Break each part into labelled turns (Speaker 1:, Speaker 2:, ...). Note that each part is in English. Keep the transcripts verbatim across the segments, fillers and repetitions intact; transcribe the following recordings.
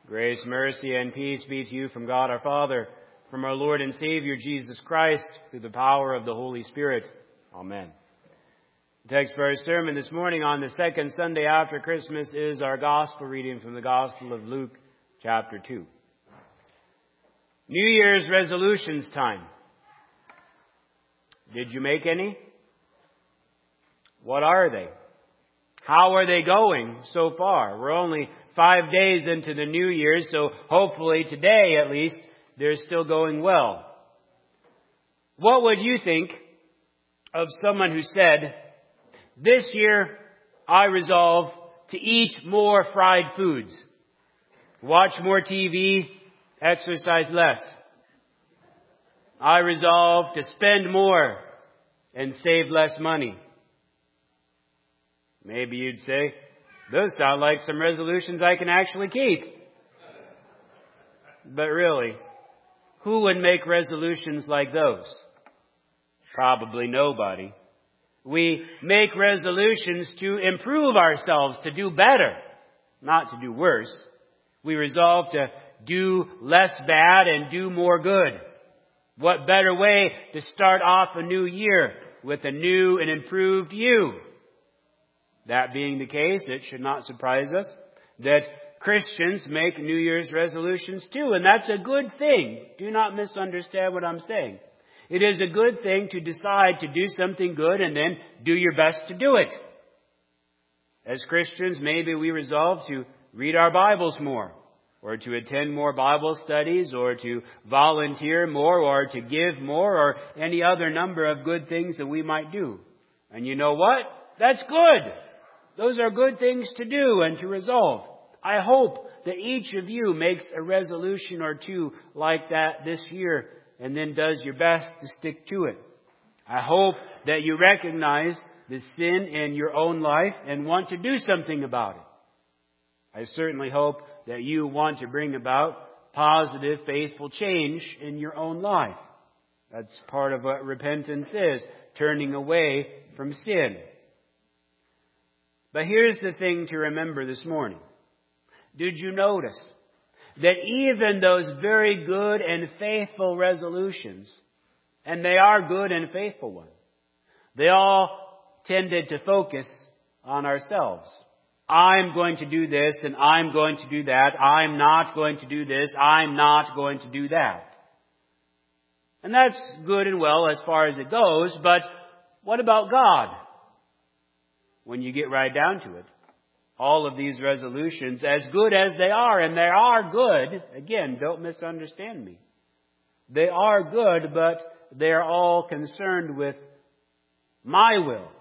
Speaker 1: Grace, mercy, and peace be to you from God our Father, from our Lord and Savior Jesus Christ, through the power of the Holy Spirit. Amen. The text for our sermon this morning on the second Sunday after Christmas is our Gospel reading from the Gospel of Luke, chapter two. New Year's resolutions time. Did you make any? What are they? How are they going so far? We're only five days into the New Year, so hopefully today at least they're still going well. What would you think of someone who said, "This year I resolve to eat more fried foods, watch more T V, exercise less. I resolve to spend more and save less money"? Maybe you'd say, "Those sound like some resolutions I can actually keep." But really, who would make resolutions like those? Probably nobody. We make resolutions to improve ourselves, to do better, not to do worse. We resolve to do less bad and do more good. What better way to start off a new year with a new and improved you? That being the case, it should not surprise us that Christians make New Year's resolutions too, and that's a good thing. Do not misunderstand what I'm saying. It is a good thing to decide to do something good and then do your best to do it. As Christians, maybe we resolve to read our Bibles more, or to attend more Bible studies, or to volunteer more, or to give more, or any other number of good things that we might do. And you know what? That's good. Those are good things to do and to resolve. I hope that each of you makes a resolution or two like that this year and then does your best to stick to it. I hope that you recognize the sin in your own life and want to do something about it. I certainly hope that you want to bring about positive, faithful change in your own life. That's part of what repentance is, turning away from sin. But here's the thing to remember this morning. Did you notice that even those very good and faithful resolutions, and they are good and faithful ones, they all tended to focus on ourselves. I'm going to do this and I'm going to do that. I'm not going to do this. I'm not going to do that. And that's good and well as far as it goes, but what about God? When you get right down to it, all of these resolutions, as good as they are, and they are good, again, don't misunderstand me. They are good, but they are all concerned with my will.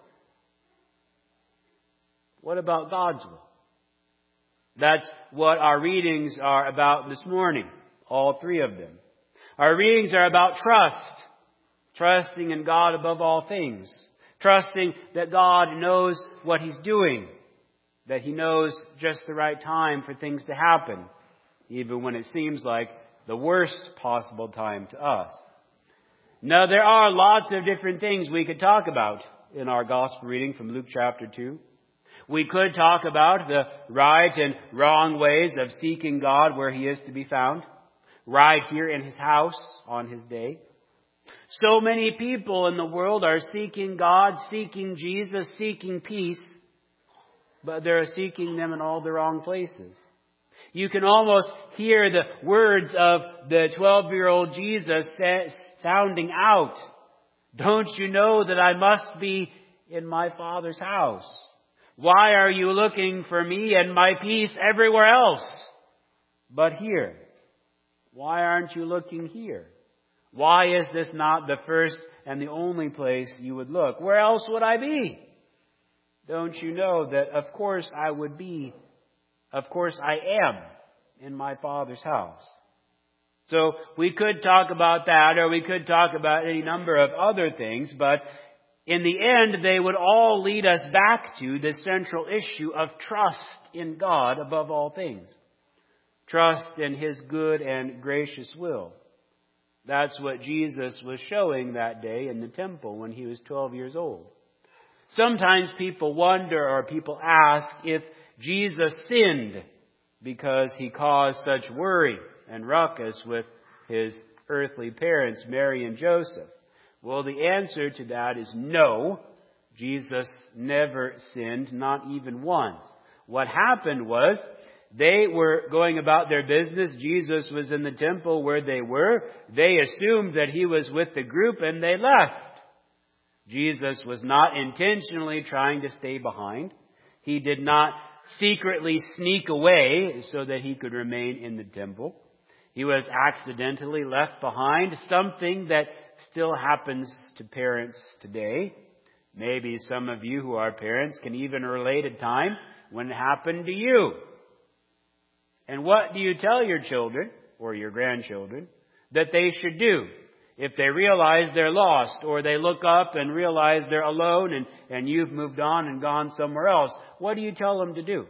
Speaker 1: What about God's will? That's what our readings are about this morning, all three of them. Our readings are about trust, trusting in God above all things. Trusting that God knows what He's doing, that He knows just the right time for things to happen, even when it seems like the worst possible time to us. Now, there are lots of different things we could talk about in our gospel reading from Luke chapter two. We could talk about the right and wrong ways of seeking God where He is to be found, right here in His house on His day. So many people in the world are seeking God, seeking Jesus, seeking peace, but they're seeking them in all the wrong places. You can almost hear the words of the twelve-year-old Jesus sounding out. "Don't you know that I must be in my Father's house? Why are you looking for me and my peace everywhere else but here? Why aren't you looking here? Why is this not the first and the only place you would look? Where else would I be? Don't you know that of course I would be, of course I am in my Father's house?" So we could talk about that, or we could talk about any number of other things, but in the end they would all lead us back to the central issue of trust in God above all things. Trust in His good and gracious will. That's what Jesus was showing that day in the temple when He was twelve years old. Sometimes people wonder or people ask if Jesus sinned because he caused such worry and ruckus with his earthly parents, Mary and Joseph? Well, the answer to that is no. Jesus never sinned, not even once. What happened was, they were going about their business. Jesus was in the temple where they were. They assumed that he was with the group and they left. Jesus was not intentionally trying to stay behind. He did not secretly sneak away so that he could remain in the temple. He was accidentally left behind, something that still happens to parents today. Maybe some of you who are parents can even relate a time when it happened to you. And what do you tell your children or your grandchildren that they should do if they realize they're lost, or they look up and realize they're alone and, and you've moved on and gone somewhere else? What do you tell them to do?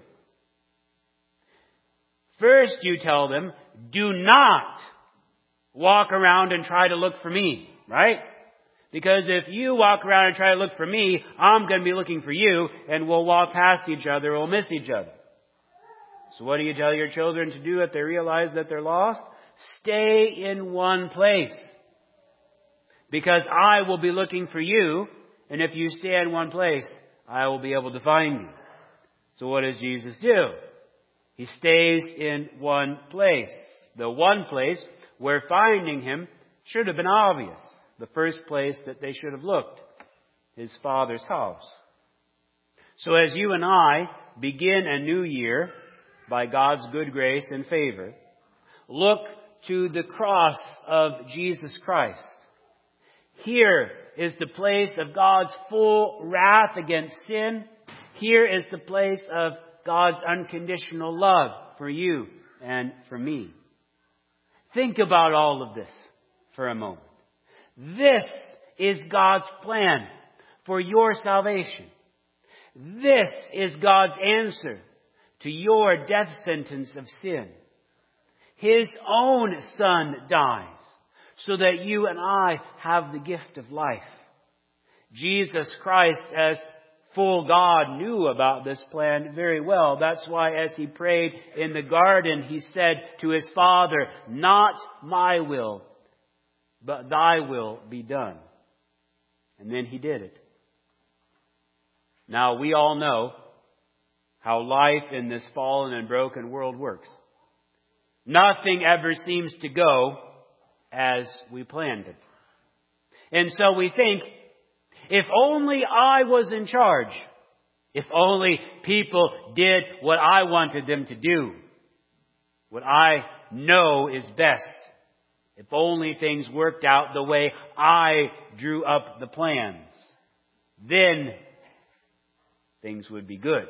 Speaker 1: First, you tell them, do not walk around and try to look for me, right? Because if you walk around and try to look for me, I'm going to be looking for you, and we'll walk past each other, we'll miss each other. So what do you tell your children to do if they realize that they're lost? Stay in one place. Because I will be looking for you, and if you stay in one place, I will be able to find you. So what does Jesus do? He stays in one place. The one place where finding him should have been obvious. The first place that they should have looked. His Father's house. So as you and I begin a new year, by God's good grace and favor, look to the cross of Jesus Christ. Here is the place of God's full wrath against sin. Here is the place of God's unconditional love for you and for me. Think about all of this for a moment. This is God's plan for your salvation. This is God's answer to your death sentence of sin. His own Son dies so that you and I have the gift of life. Jesus Christ, as full God, knew about this plan very well. That's why as he prayed in the garden, he said to his Father, not my will, but thy will be done. And then he did it. Now we all know how life in this fallen and broken world works. Nothing ever seems to go as we planned it. And so we think, if only I was in charge, if only people did what I wanted them to do, what I know is best, if only things worked out the way I drew up the plans, then things would be good.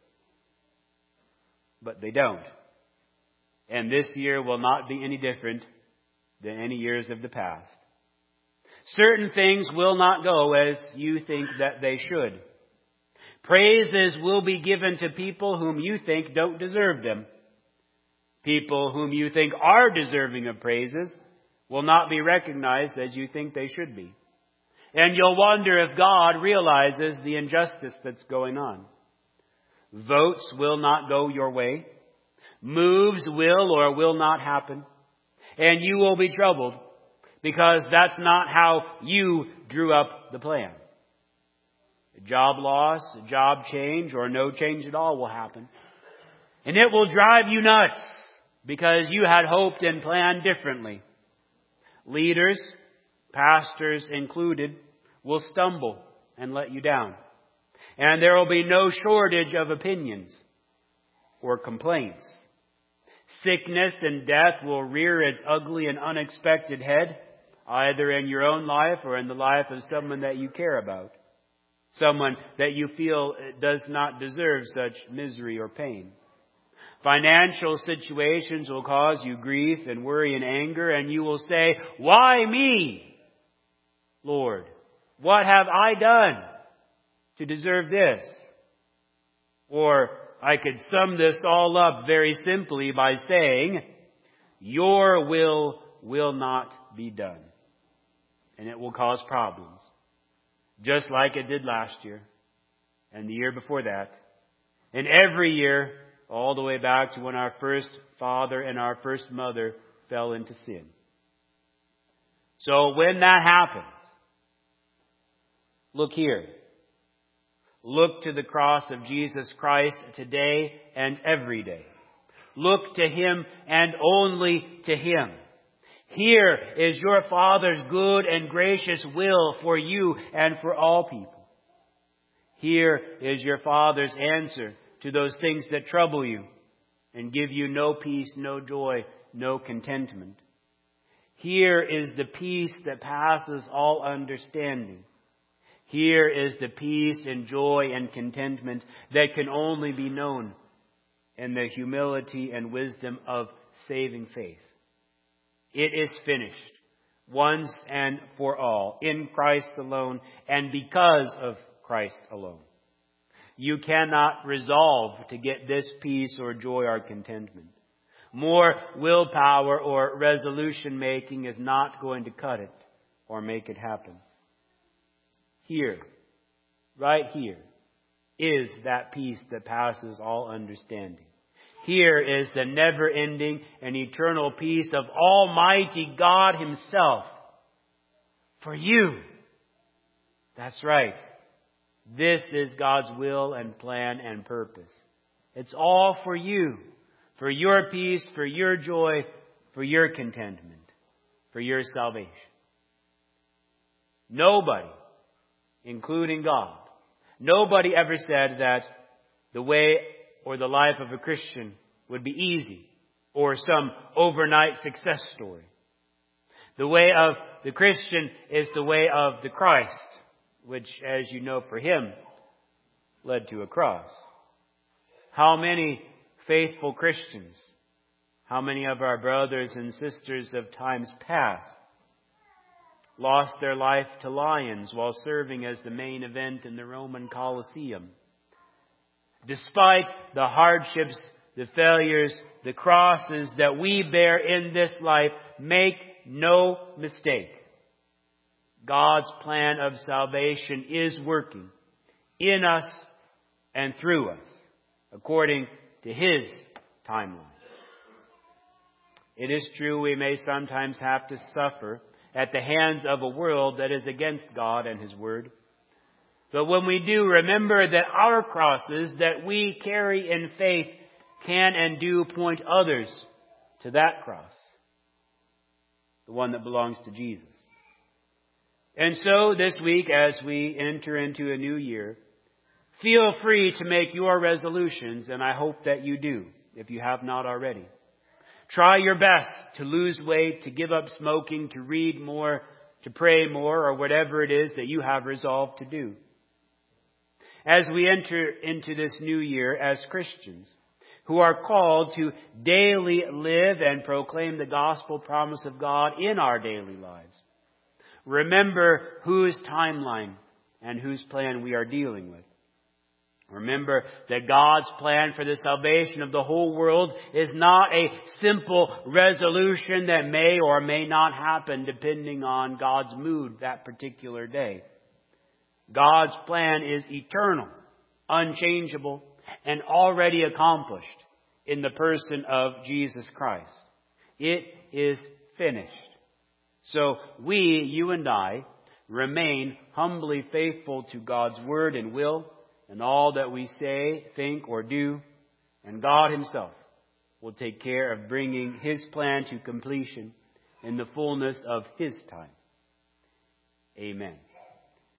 Speaker 1: But they don't. And this year will not be any different than any years of the past. Certain things will not go as you think that they should. Praises will be given to people whom you think don't deserve them. People whom you think are deserving of praises will not be recognized as you think they should be. And you'll wonder if God realizes the injustice that's going on. Votes will not go your way. Moves will or will not happen. And you will be troubled because that's not how you drew up the plan. A job loss, a job change, or no change at all will happen. And it will drive you nuts because you had hoped and planned differently. Leaders, pastors included, will stumble and let you down. And there will be no shortage of opinions or complaints. Sickness and death will rear its ugly and unexpected head, either in your own life or in the life of someone that you care about. Someone that you feel does not deserve such misery or pain. Financial situations will cause you grief and worry and anger, and you will say, why me, Lord? What have I done to deserve this? Or I could sum this all up very simply by saying, your will will not be done. And it will cause problems. Just like it did last year. And the year before that. And every year all the way back to when our first father and our first mother fell into sin. So when that happens, look here. Look to the cross of Jesus Christ today and every day. Look to Him and only to Him. Here is your Father's good and gracious will for you and for all people. Here is your Father's answer to those things that trouble you and give you no peace, no joy, no contentment. Here is the peace that passes all understanding. Here is the peace and joy and contentment that can only be known in the humility and wisdom of saving faith. It is finished once and for all, in Christ alone and because of Christ alone. You cannot resolve to get this peace or joy or contentment. More willpower or resolution making is not going to cut it or make it happen. Here, right here, is that peace that passes all understanding. Here is the never-ending and eternal peace of Almighty God Himself for you. That's right. This is God's will and plan and purpose. It's all for you, for your peace, for your joy, for your contentment, for your salvation. Nobody, including God, nobody ever said that the way or the life of a Christian would be easy or some overnight success story. The way of the Christian is the way of the Christ, which, as you know, for Him, led to a cross. How many faithful Christians, how many of our brothers and sisters of times past lost their life to lions while serving as the main event in the Roman Colosseum? Despite the hardships, the failures, the crosses that we bear in this life, make no mistake. God's plan of salvation is working in us and through us, according to His timeline. It is true we may sometimes have to suffer at the hands of a world that is against God and His Word. But when we do, remember that our crosses that we carry in faith can and do point others to that cross, the one that belongs to Jesus. And so this week, as we enter into a new year, feel free to make your resolutions, and I hope that you do, if you have not already. Try your best to lose weight, to give up smoking, to read more, to pray more, or whatever it is that you have resolved to do. As we enter into this new year as Christians, who are called to daily live and proclaim the gospel promise of God in our daily lives, remember whose timeline and whose plan we are dealing with. Remember that God's plan for the salvation of the whole world is not a simple resolution that may or may not happen depending on God's mood that particular day. God's plan is eternal, unchangeable, and already accomplished in the person of Jesus Christ. It is finished. So we, you and I, remain humbly faithful to God's word and will and all that we say, think, or do, and God Himself will take care of bringing His plan to completion in the fullness of His time. Amen.